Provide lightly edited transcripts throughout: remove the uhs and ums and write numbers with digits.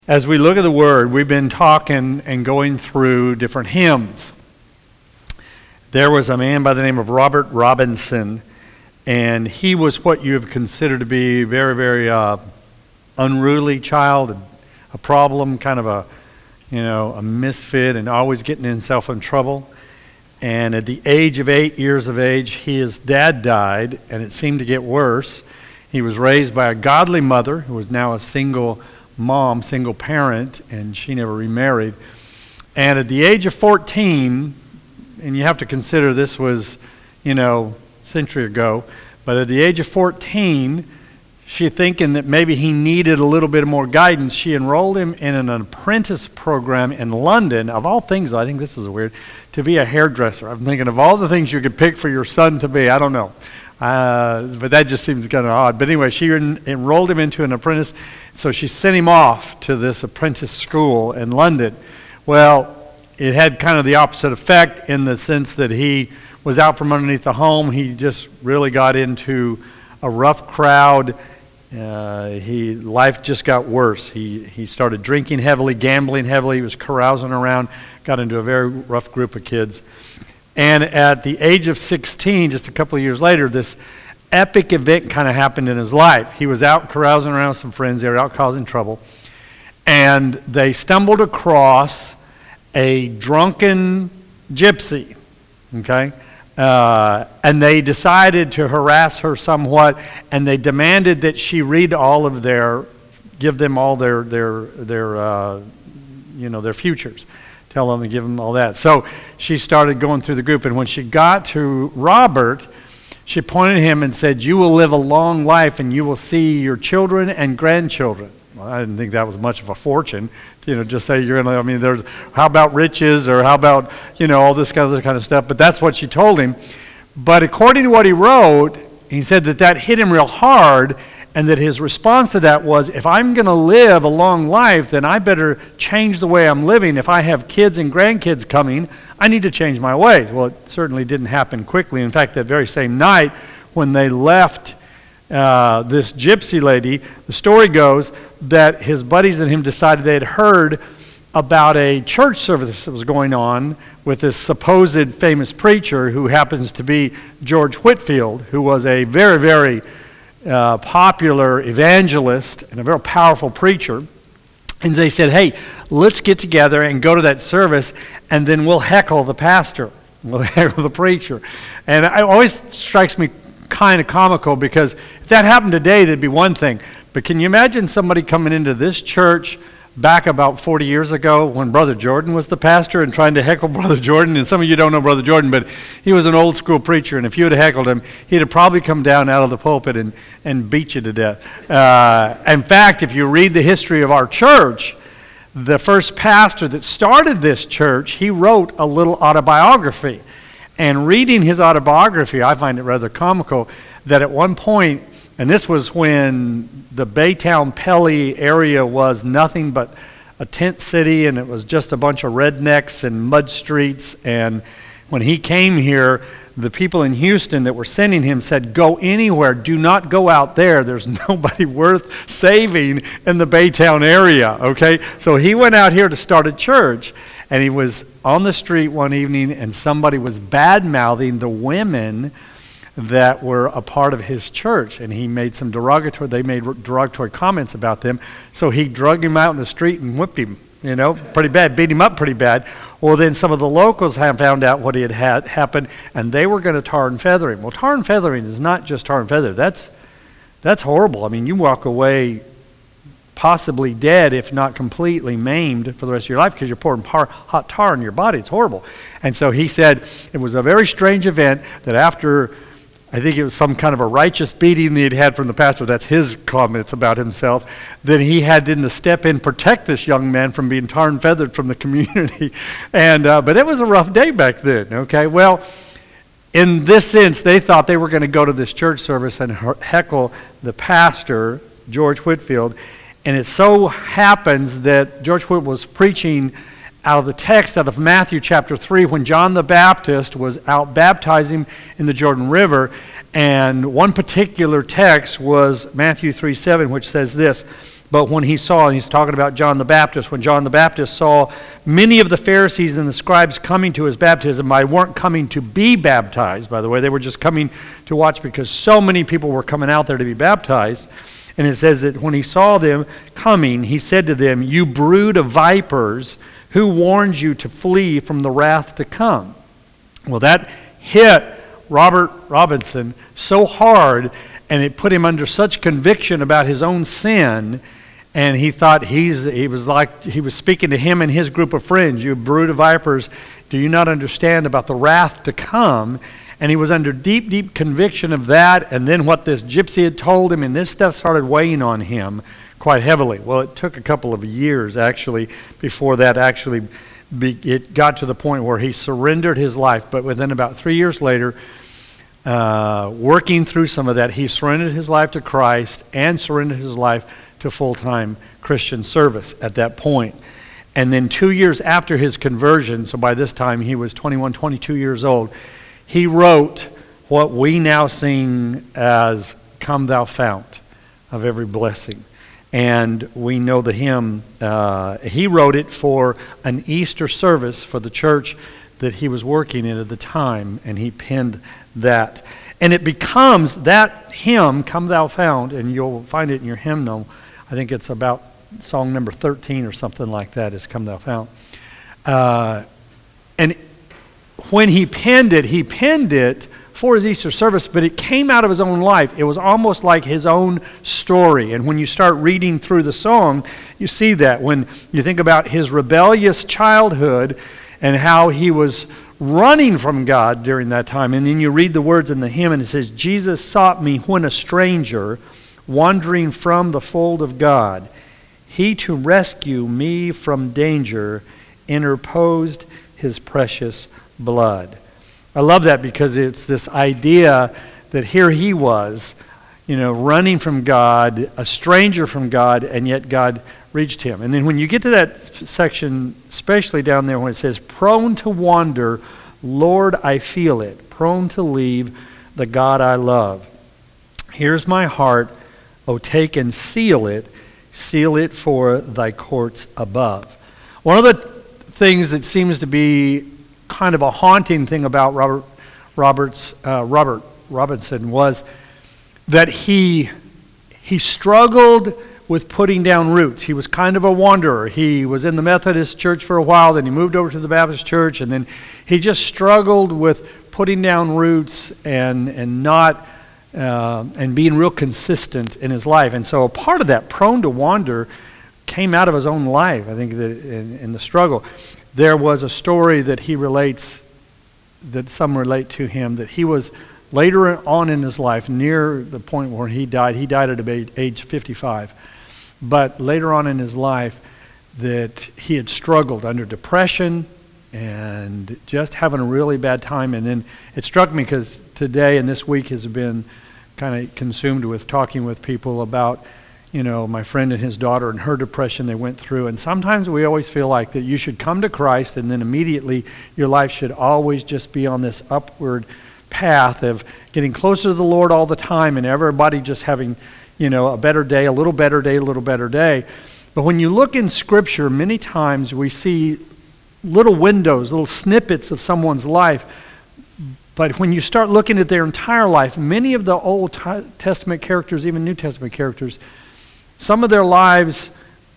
As we look at the Word, we've been talking and going through different hymns. There was a man by the name of Robert Robinson, and he was what you have considered to be very, very unruly child, a problem, kind of a misfit, and always getting himself in trouble. And at the age of 8 years of age, his dad died, and it seemed to get worse. He was raised by a godly mother who was now a single mom, single parent, and she never remarried. And at the age of 14, and you have to consider this was, a century ago, but at the age of 14, she thinking that maybe he needed a little bit more guidance, she enrolled him in an apprentice program in London, of all things, I think this is weird, to be a hairdresser. I'm thinking of all the things you could pick for your son to be, I don't know. But that just seems kind of odd. But anyway, she enrolled him into an apprentice, so she sent him off to this apprentice school in London. Well, it had kind of the opposite effect in the sense that he was out from underneath the home. He just really got into a rough crowd. Life just got worse. He started drinking heavily, gambling heavily. He was carousing around, got into a very rough group of kids. And at the age of 16, just a couple of years later, this epic event kind of happened in his life. He was out carousing around with some friends. They were out causing trouble. And they stumbled across a drunken gypsy, okay? And they decided to harass her somewhat, and they demanded that she read give them all their futures. Tell them to give them all that. So she started going through the group, and when she got to Robert, she pointed at him and said, "You will live a long life, and you will see your children and grandchildren." Well, I didn't think that was much of a fortune, just say you're going to, there's, how about riches, or how about, all this kind of stuff, but that's what she told him. But according to what he wrote, he said that hit him real hard, and that his response to that was, if I'm going to live a long life, then I better change the way I'm living. If I have kids and grandkids coming, I need to change my ways. Well, it certainly didn't happen quickly. In fact, that very same night, when they left this gypsy lady, the story goes that his buddies and him decided they had heard about a church service that was going on with this supposed famous preacher who happens to be George Whitefield, who was a very, very popular evangelist and a very powerful preacher. And they said, hey, let's get together and go to that service, and then we'll heckle the pastor. We'll heckle the preacher. And it always strikes me kind of comical, because if that happened today, that'd be one thing. But can you imagine somebody coming into this church back about 40 years ago when Brother Jordan was the pastor and trying to heckle Brother Jordan? And some of you don't know Brother Jordan, but he was an old school preacher, and if you had heckled him, he'd have probably come down out of the pulpit and beat you to death. In fact, if you read the history of our church, the first pastor that started this church, he wrote a little autobiography. And reading his autobiography, I find it rather comical that at one point, and this was when the Baytown Pelly area was nothing but a tent city, and it was just a bunch of rednecks and mud streets. And when he came here, the people in Houston that were sending him said, go anywhere, do not go out there. There's nobody worth saving in the Baytown area, okay? So he went out here to start a church, and he was on the street one evening, and somebody was bad-mouthing the women that were a part of his church, and he made some derogatory comments about them. So he drug him out in the street and whipped him, pretty bad, beat him up pretty bad. Well, then some of the locals found out what had happened, and they were going to tar and feather him. Well, tar and feathering is not just tar and feather. That's horrible. You walk away possibly dead, if not completely maimed for the rest of your life, because you're pouring hot tar on your body. It's horrible. And so he said it was a very strange event that after, I think it was some kind of a righteous beating that he'd had from the pastor, that's his comments about himself, that he had to step in, protect this young man from being tar and feathered from the community. And but it was a rough day back then, okay? Well, in this sense, they thought they were going to go to this church service and heckle the pastor, George Whitefield. And it so happens that George Whitefield was preaching out of the text out of Matthew chapter 3 when John the Baptist was out baptizing in the Jordan River. And one particular text was Matthew 3:7, which says this, But when he saw, and he's talking about John the Baptist, when John the Baptist saw many of the Pharisees and the scribes coming to his baptism, they weren't coming to be baptized, by the way. They were just coming to watch because so many people were coming out there to be baptized. And it says that when he saw them coming, he said to them, "You brood of vipers, who warned you to flee from the wrath to come?" Well, that hit Robert Robinson so hard, and it put him under such conviction about his own sin. And he thought he was speaking to him and his group of friends. "You brood of vipers, do you not understand about the wrath to come?" And he was under deep, deep conviction of that. And then what this gypsy had told him, and this stuff started weighing on him quite heavily. Well, it took a couple of years, actually, before that it got to the point where he surrendered his life. But within about 3 years later, working through some of that, he surrendered his life to Christ and surrendered his life to full-time Christian service at that point. And then 2 years after his conversion, so by this time he was 21, 22 years old, he wrote what we now sing as "Come Thou Fount of Every Blessing." And we know the hymn, he wrote it for an Easter service for the church that he was working in at the time, and he penned that. And it becomes that hymn, "Come Thou Fount," and you'll find it in your hymnal. I think it's about song number 13 or something like that, is "Come Thou Fount." And when he penned it for his Easter service, but it came out of his own life. It was almost like his own story. And when you start reading through the song, you see that. When you think about his rebellious childhood and how he was running from God during that time, and then you read the words in the hymn, and it says, "Jesus sought me when a stranger, wandering from the fold of God. He to rescue me from danger interposed his precious blood." I love that because it's this idea that here he was, running from God, a stranger from God, and yet God reached him. And then when you get to that section, especially down there when it says, "Prone to wander, Lord, I feel it, prone to leave the God I love. Here's my heart, oh, take and seal it for thy courts above." One of the things that seems to be kind of a haunting thing about Robert Robinson was that he struggled with putting down roots. He was kind of a wanderer. He was in the Methodist church for a while, then he moved over to the Baptist church, and then he just struggled with putting down roots and being real consistent in his life. And so a part of that, prone to wander, came out of his own life, I think, that in the struggle. There was a story that he relates, that some relate to him, that he was later on in his life, near the point where he died at age 55, but later on in his life, that he had struggled under depression and just having a really bad time. And then it struck me because today and this week has been kind of consumed with talking with people about my friend and his daughter and her depression they went through. And sometimes we always feel like that you should come to Christ and then immediately your life should always just be on this upward path of getting closer to the Lord all the time, and everybody just having, a better day, a little better day, a little better day. But when you look in Scripture, many times we see little windows, little snippets of someone's life. But when you start looking at their entire life, many of the Old Testament characters, even New Testament characters, some of their lives,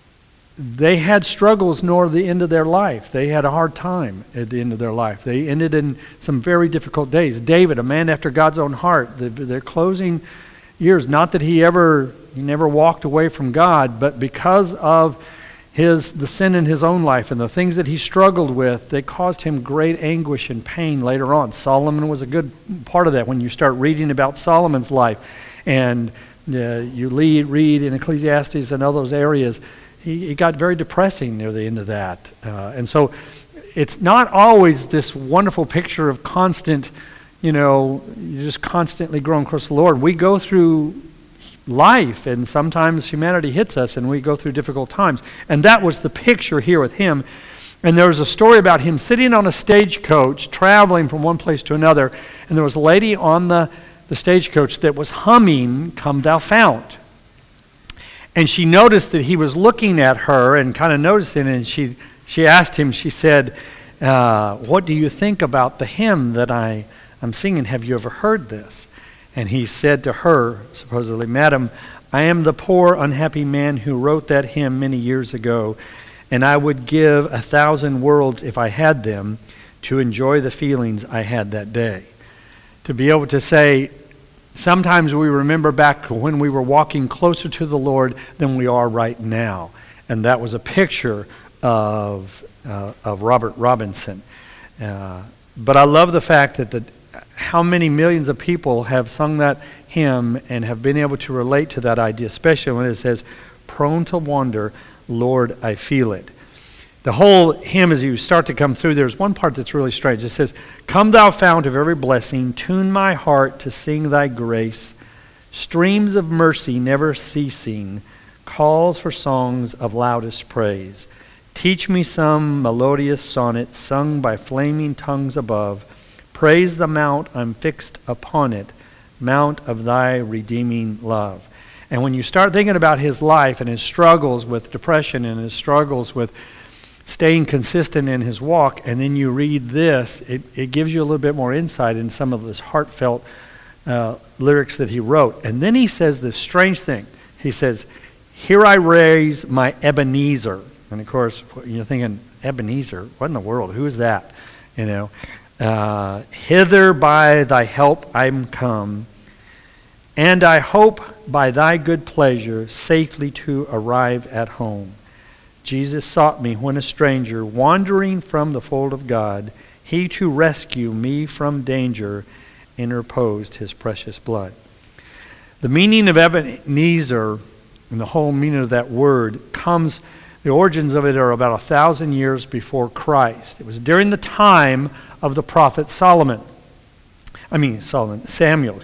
they had struggles near the end of their life. They had a hard time at the end of their life. They ended in some very difficult days. David, a man after God's own heart, their closing years, not that he never walked away from God, but because of the sin in his own life and the things that he struggled with, they caused him great anguish and pain later on. Solomon was a good part of that when you start reading about Solomon's life. And you read in Ecclesiastes and all those areas, he got very depressing near the end of that. And so it's not always this wonderful picture of constant, you're just constantly growing close to the Lord. We go through life, and sometimes humanity hits us, and we go through difficult times. And that was the picture here with him. And there was a story about him sitting on a stagecoach, traveling from one place to another, and there was a lady on the stagecoach that was humming "Come Thou Fount." And she noticed that he was looking at her and kind of noticed it, and she asked him, she said, what do you think about the hymn that I'm singing? Have you ever heard this? And he said to her, supposedly, Madam, I am the poor, unhappy man who wrote that hymn many years ago, and I would give 1,000 worlds if I had them to enjoy the feelings I had that day. To be able to say, sometimes we remember back when we were walking closer to the Lord than we are right now. And that was a picture of Robert Robinson. But I love the fact that how many millions of people have sung that hymn and have been able to relate to that idea, especially when it says, prone to wander, Lord, I feel it. The whole hymn, as you start to come through, there's one part that's really strange. It says, come thou fount of every blessing, tune my heart to sing thy grace. Streams of mercy never ceasing, calls for songs of loudest praise. Teach me some melodious sonnet sung by flaming tongues above. Praise the mount I'm fixed upon it, mount of thy redeeming love. And when you start thinking about his life and his struggles with depression and his struggles with staying consistent in his walk, and then you read this, it gives you a little bit more insight in some of his heartfelt lyrics that he wrote. And then he says this strange thing. He says, here I raise my Ebenezer. And of course, you're thinking, Ebenezer? What in the world? Who is that? You know, hither by thy help I'm come, and I hope by thy good pleasure safely to arrive at home. Jesus sought me when a stranger, wandering from the fold of God. He to rescue me from danger interposed his precious blood. The meaning of Ebenezer, and the whole meaning of that word, the origins of it are about 1,000 years before Christ. It was during the time of the prophet Samuel. Samuel.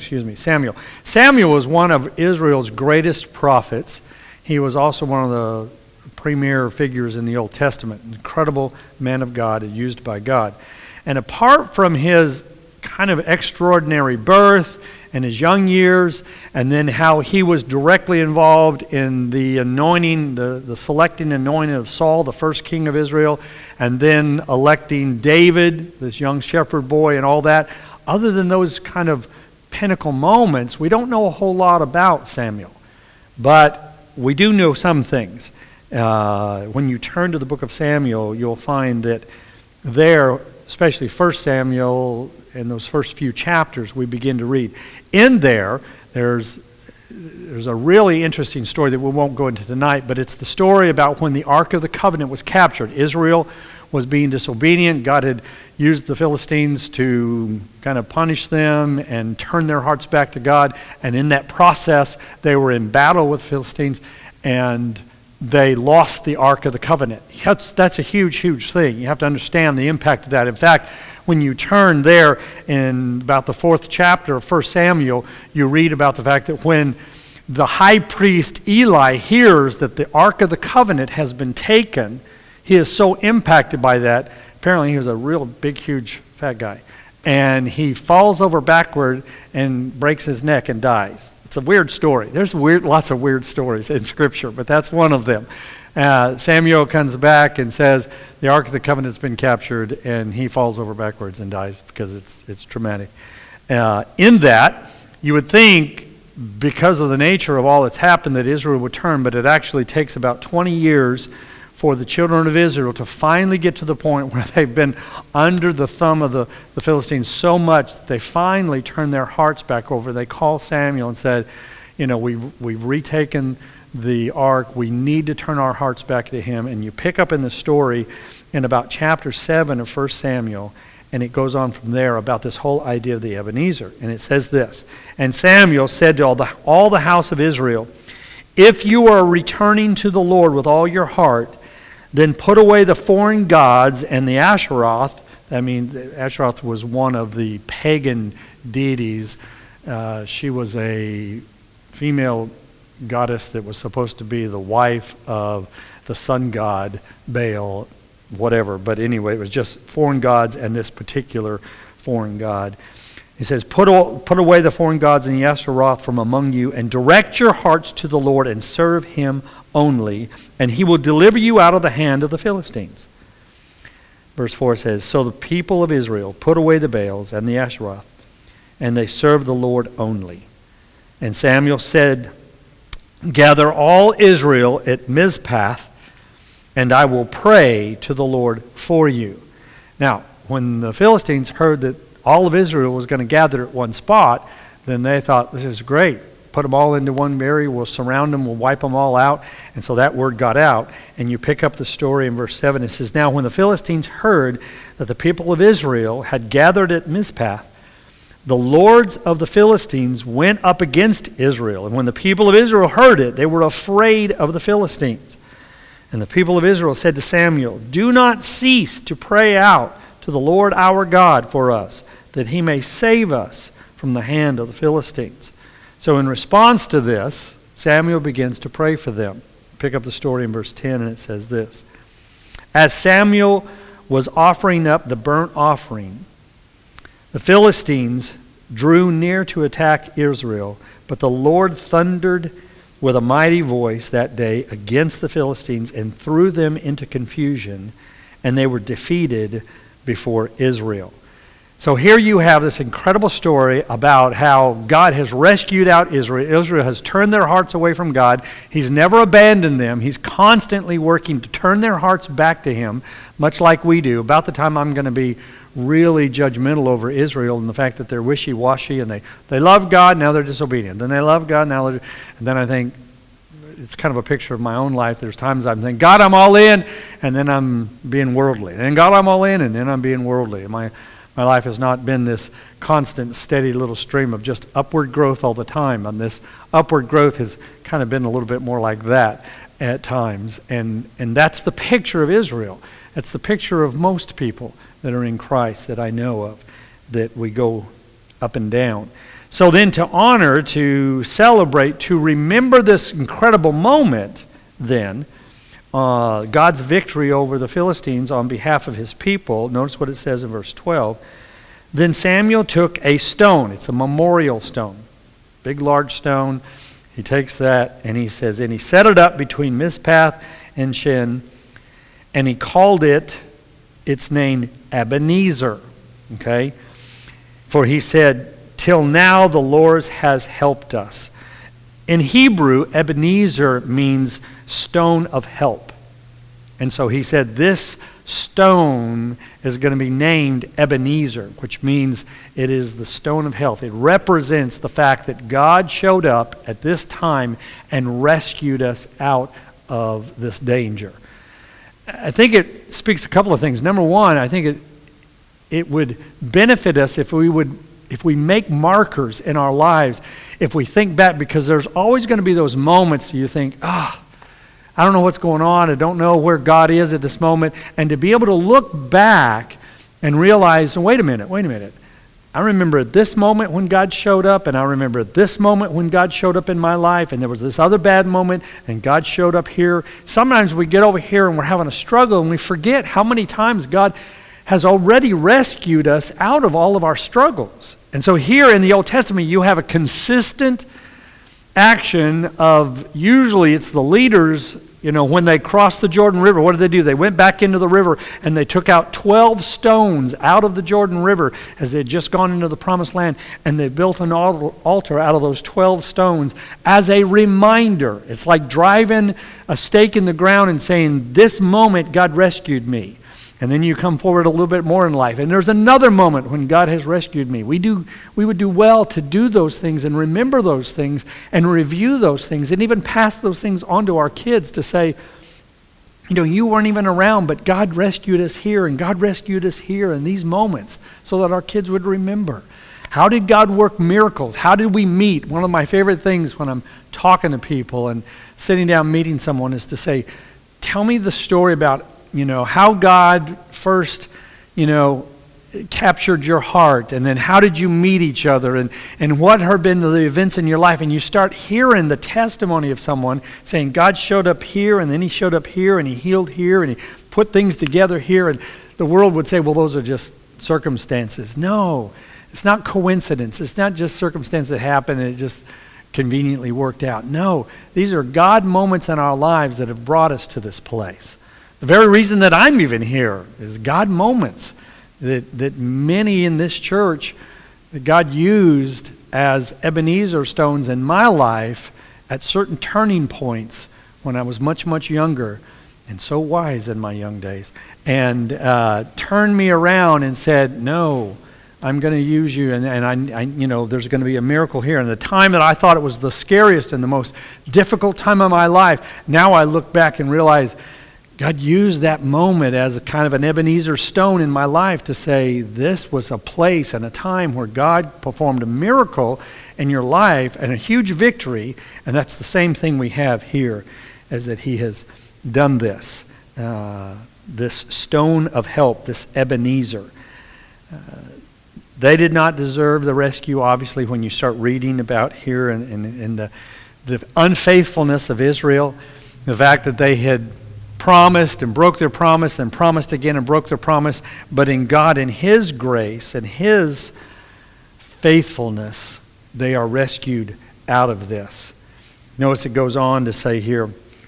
Samuel was one of Israel's greatest prophets. He was also one of the premier figures in the Old Testament, an incredible man of God, used by God. And apart from his kind of extraordinary birth and his young years, and then how he was directly involved in the anointing, the selecting and anointing of Saul, the first king of Israel, and then electing David, this young shepherd boy, and all that, other than those kind of pinnacle moments, we don't know a whole lot about Samuel. But we do know some things. When you turn to the book of Samuel, you'll find that there, especially 1 Samuel, in those first few chapters we begin to read. In there's a really interesting story that we won't go into tonight, but it's the story about when the Ark of the Covenant was captured. Israel was being disobedient. God had used the Philistines to kind of punish them and turn their hearts back to God. And in that process, they were in battle with the Philistines, and they lost the Ark of the Covenant. That's a huge, huge thing. You have to understand the impact of that. In fact, when you turn there in about the 4th chapter of 1 Samuel, you read about the fact that when the high priest Eli hears that the Ark of the Covenant has been taken, he is so impacted by that. Apparently he was a real big, huge, fat guy. And he falls over backward and breaks his neck and dies. It's a weird story. There's lots of weird stories in Scripture, but that's one of them. Samuel comes back and says, the Ark of the Covenant's been captured, and he falls over backwards and dies because it's traumatic. In that, you would think, because of the nature of all that's happened, that Israel would turn, but it actually takes about 20 years for the children of Israel to finally get to the point where they've been under the thumb of the Philistines so much that they finally turn their hearts back over. They call Samuel and said, we've retaken the ark. We need to turn our hearts back to him. And you pick up in the story in about chapter 7 of 1 Samuel, and it goes on from there about this whole idea of the Ebenezer. And it says this, and Samuel said to all the house of Israel, if you are returning to the Lord with all your heart, then put away the foreign gods and the Asheroth. Asheroth was one of the pagan deities. She was a female goddess that was supposed to be the wife of the sun god Baal, whatever. But anyway, it was just foreign gods and this particular foreign god. He says, put away the foreign gods and the Asheroth from among you, and direct your hearts to the Lord and serve him only, and he will deliver you out of the hand of the Philistines. Verse 4 says, so the people of Israel put away the Baals and the Asheroth, and they served the Lord only. And Samuel said, gather all Israel at Mizpah, and I will pray to the Lord for you. Now, when the Philistines heard that all of Israel was going to gather at one spot, then they thought, this is great. Put them all into one area, we'll surround them, we'll wipe them all out. And so that word got out. And you pick up the story in verse 7. It says, now when the Philistines heard that the people of Israel had gathered at Mizpah, the lords of the Philistines went up against Israel. And when the people of Israel heard it, they were afraid of the Philistines. And the people of Israel said to Samuel, do not cease to pray out to the Lord our God for us, that he may save us from the hand of the Philistines. So in response to this, Samuel begins to pray for them. Pick up the story in verse 10, and it says this. As Samuel was offering up the burnt offering, the Philistines drew near to attack Israel, but the Lord thundered with a mighty voice that day against the Philistines and threw them into confusion, and they were defeated before Israel. So here you have this incredible story about how God has rescued out Israel. Israel has turned their hearts away from God. He's never abandoned them. He's constantly working to turn their hearts back to him, much like we do. About the time I'm going to be really judgmental over Israel and the fact that they're wishy-washy and they love God, now they're disobedient. Then they love God, now they're... And then I think, it's kind of a picture of my own life. There's times I'm thinking, God, I'm all in, and then I'm being worldly. And God, I'm all in, and then I'm being worldly. My life has not been this constant, steady little stream of just upward growth all the time. And this upward growth has kind of been a little bit more like that at times. And that's the picture of Israel. That's the picture of most people that are in Christ that I know of, that we go up and down. So then to honor, to celebrate, to remember this incredible moment then, God's victory over the Philistines on behalf of his people, notice what it says in verse 12. Then Samuel took a stone. It's a memorial stone. Big, large stone. He takes that and he says, and he set it up between Mizpah and Shen, and he called its name Ebenezer. Okay? For he said, till now the Lord has helped us. In Hebrew, Ebenezer means stone of help. And so he said this stone is going to be named Ebenezer, which means it is the stone of help. It represents the fact that God showed up at this time and rescued us out of this danger. I think it speaks a couple of things. Number one, I think it would benefit us if we make markers in our lives, if we think back, because there's always going to be those moments you think, I don't know what's going on. I don't know where God is at this moment. And to be able to look back and realize, wait a minute. I remember at this moment when God showed up, and I remember at this moment when God showed up in my life, and there was this other bad moment, and God showed up here. Sometimes we get over here and we're having a struggle, and we forget how many times God has already rescued us out of all of our struggles. And so here in the Old Testament, you have a consistent action of, usually it's the leaders, when they crossed the Jordan River, what did they do? They went back into the river and they took out 12 stones out of the Jordan River as they had just gone into the Promised Land, and they built an altar out of those 12 stones as a reminder. It's like driving a stake in the ground and saying, this moment God rescued me. And then you come forward a little bit more in life, and there's another moment when God has rescued me. We would do well to do those things and remember those things and review those things and even pass those things on to our kids to say, you weren't even around, but God rescued us here, and God rescued us here in these moments, so that our kids would remember. How did God work miracles? How did we meet? One of my favorite things when I'm talking to people and sitting down meeting someone is to say, tell me the story about how God first, captured your heart, and then how did you meet each other, and what have been the events in your life, and you start hearing the testimony of someone saying, God showed up here, and then he showed up here, and he healed here, and he put things together here, and the world would say, well, those are just circumstances. No, It's not coincidence. It's not just circumstance that happened and it just conveniently worked out. No, these are God moments in our lives that have brought us to this place. The very reason that I'm even here is God moments that many in this church that God used as Ebenezer stones in my life at certain turning points when I was much, much younger and so wise in my young days, and turned me around and said, no, I'm going to use you, and I there's going to be a miracle here. And the time that I thought it was the scariest and the most difficult time of my life, now I look back and realize God used that moment as a kind of an Ebenezer stone in my life to say this was a place and a time where God performed a miracle in your life and a huge victory. And that's the same thing we have here, is that he has done this, this stone of help, this Ebenezer. They did not deserve the rescue, obviously, when you start reading about here in the unfaithfulness of Israel, the fact that they had promised and broke their promise and promised again and broke their promise, but in God, in his grace and his faithfulness, they are rescued out of this. Notice it goes on to say here,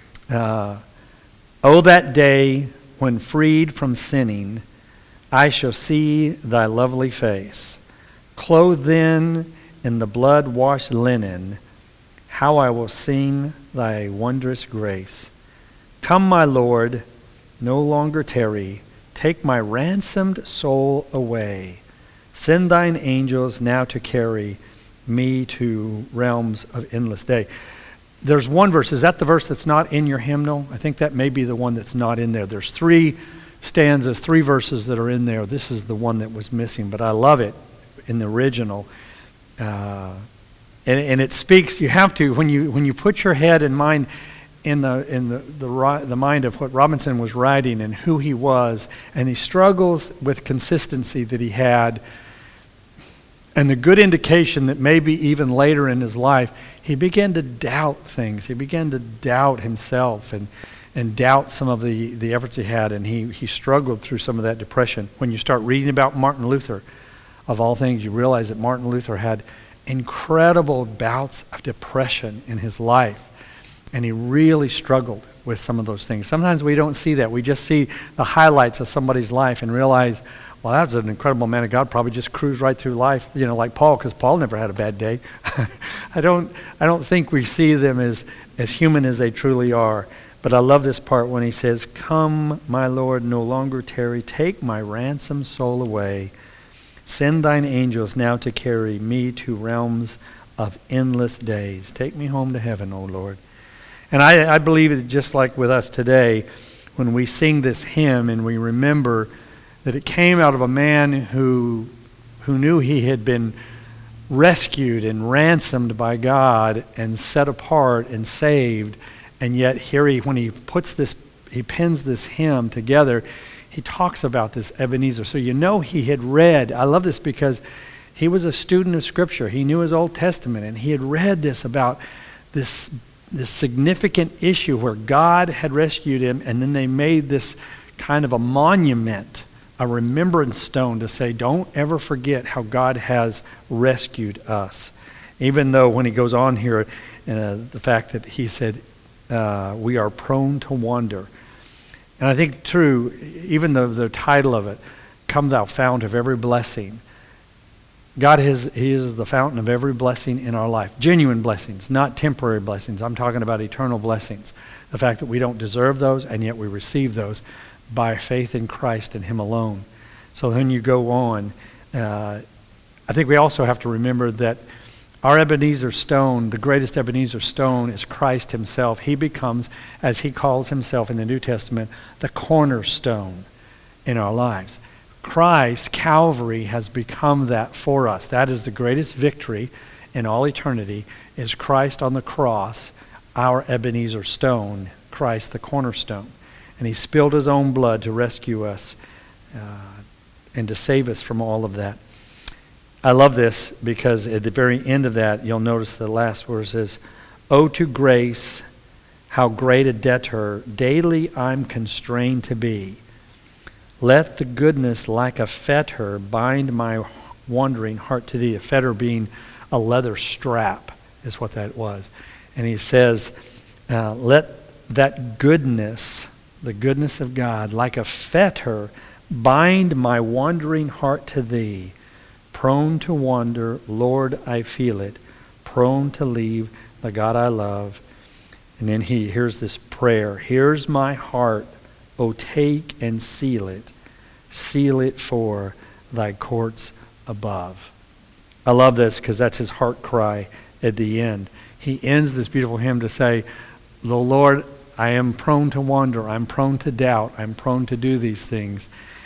oh, that day when freed from sinning, I shall see thy lovely face. Clothed then in the blood-washed linen, how I will sing thy wondrous grace. Come, my Lord, no longer tarry. Take my ransomed soul away. Send thine angels now to carry me to realms of endless day. There's one verse. Is that the verse that's not in your hymnal? I think that may be the one that's not in there. There's 3 stanzas, 3 verses that are in there. This is the one that was missing, but I love it in the original. And it speaks. You have to, when you put your head and mind in the mind of what Robinson was writing and who he was, and he struggles with consistency that he had, and the good indication that maybe even later in his life he began to doubt things. He began to doubt himself and doubt some of the efforts he had, and he struggled through some of that depression. When you start reading about Martin Luther, of all things, you realize that Martin Luther had incredible bouts of depression in his life. And he really struggled with some of those things. Sometimes we don't see that. We just see the highlights of somebody's life and realize, well, that's an incredible man of God, probably just cruised right through life, like Paul, because Paul never had a bad day. I don't think we see them as human as they truly are. But I love this part when he says, come, my Lord, no longer tarry. Take my ransomed soul away. Send thine angels now to carry me to realms of endless days. Take me home to heaven, O Lord. And I believe that just like with us today, when we sing this hymn and we remember that it came out of a man who knew he had been rescued and ransomed by God and set apart and saved, and yet here when he pens this hymn together, he talks about this Ebenezer. So he had read, I love this because he was a student of Scripture. He knew his Old Testament, and he had read this about this significant issue where God had rescued him, and then they made this kind of a monument, a remembrance stone to say, don't ever forget how God has rescued us. Even though when he goes on here, the fact that he said, we are prone to wander. And I think true, even the title of it, Come Thou Fount of Every Blessing, God He is the fountain of every blessing in our life. Genuine blessings, not temporary blessings. I'm talking about eternal blessings. The fact that we don't deserve those, and yet we receive those by faith in Christ and Him alone. So when you go on, I think we also have to remember that our Ebenezer stone, the greatest Ebenezer stone, is Christ Himself. He becomes, as He calls Himself in the New Testament, the cornerstone in our lives. Christ, Calvary, has become that for us. That is the greatest victory in all eternity, is Christ on the cross, our Ebenezer stone, Christ the cornerstone. And He spilled His own blood to rescue us and to save us from all of that. I love this because at the very end of that, you'll notice the last verse is, "Oh, to grace, how great a debtor daily I'm constrained to be. Let the goodness like a fetter bind my wandering heart to thee. A fetter being a leather strap is what that was. And he says, let that goodness, the goodness of God, like a fetter, bind my wandering heart to thee. Prone to wander, Lord, I feel it. Prone to leave the God I love. And then here's this prayer. Here's my heart, O take and seal it. Seal it for thy courts above. I love this because that's his heart cry at the end. He ends this beautiful hymn to say, "The Lord, I am prone to wander. I'm prone to doubt. I'm prone to do these things."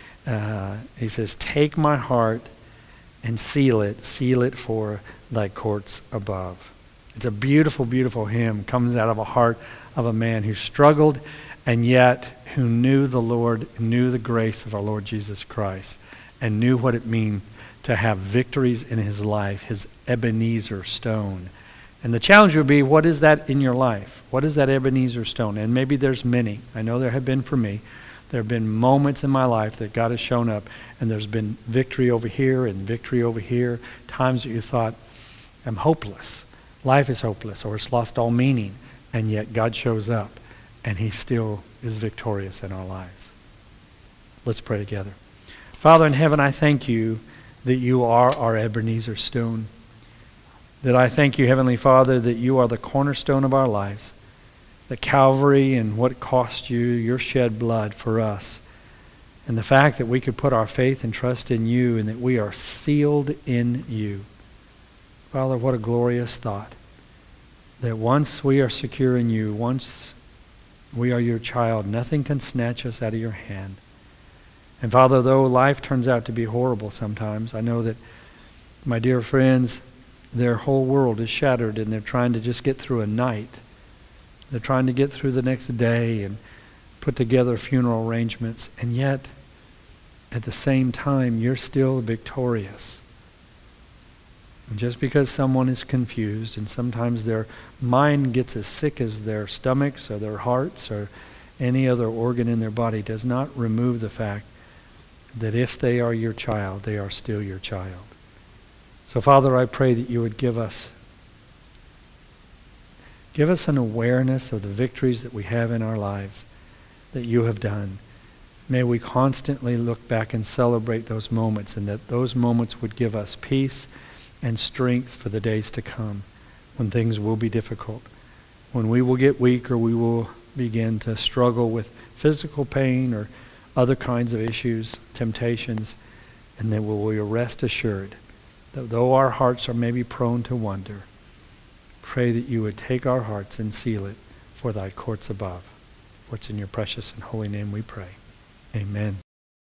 He says, take my heart and seal it for thy courts above. It's a beautiful, beautiful hymn. Comes out of a heart of a man who struggled and yet who knew the Lord, knew the grace of our Lord Jesus Christ, and knew what it meant to have victories in his life, his Ebenezer stone. And the challenge would be, what is that in your life? What is that Ebenezer stone? And maybe there's many. I know there have been for me. There have been moments in my life that God has shown up, and there's been victory over here and victory over here, times that you thought, I'm hopeless. Life is hopeless, or it's lost all meaning. And yet God shows up, and he still is victorious in our lives. Let's pray together. Father in heaven, I thank you that you are our Ebenezer stone. That I thank you, Heavenly Father, that you are the cornerstone of our lives. That Calvary and what it cost you, your shed blood for us. And the fact that we could put our faith and trust in you and that we are sealed in you. Father, what a glorious thought. That once we are secure in you, once we are your child, nothing can snatch us out of your hand. And Father, though life turns out to be horrible sometimes, I know that my dear friends, their whole world is shattered and they're trying to just get through a night. They're trying to get through the next day and put together funeral arrangements. And yet, at the same time, you're still victorious. And just because someone is confused and sometimes their mind gets as sick as their stomachs or their hearts or any other organ in their body does not remove the fact that if they are your child, they are still your child. So Father, I pray that you would give us an awareness of the victories that we have in our lives that you have done. May we constantly look back and celebrate those moments, and that those moments would give us peace and strength for the days to come when things will be difficult, when we will get weak or we will begin to struggle with physical pain or other kinds of issues, temptations, and then we will rest assured that though our hearts are maybe prone to wonder, pray that you would take our hearts and seal it for thy courts above. For it's in your precious and holy name we pray. Amen.